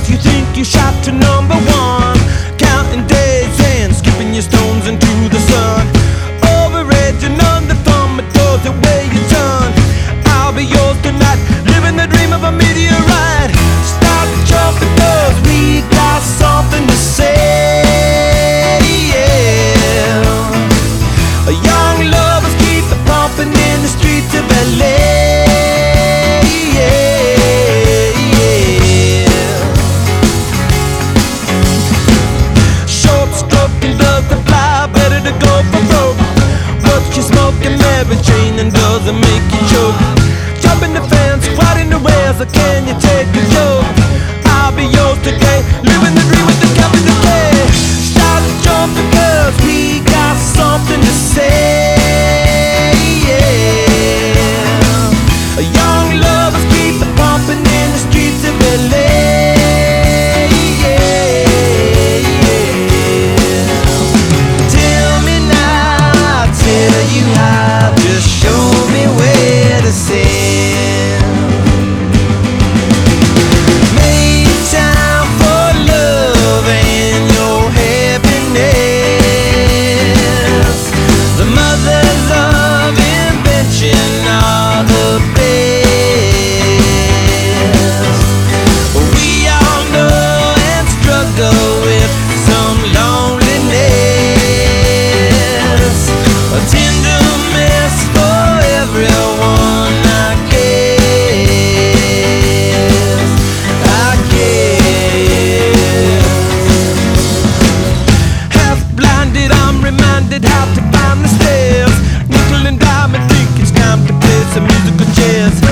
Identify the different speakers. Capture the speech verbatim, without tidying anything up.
Speaker 1: 'cause you think you shot to number one, counting days and skipping your stones into the sun. Overrated, none that from it goes the way you turn. I'll be yours tonight, living the dream of a meteorite. Start the trumpet, 'cause we got something to say. Yeah. Young lovers keep the pumping in the streets of L A. Mary Jane and doesn't make you choke. Jump in the fence, right in the rails, or can you take a joke? I'll be yours today, living the dream with the capital K. Start to jump because we got something to say. Yeah. Young lovers keep the pumping in the streets of L A. How to find the stairs, nickel and diamond, think it's time to play some musical chairs.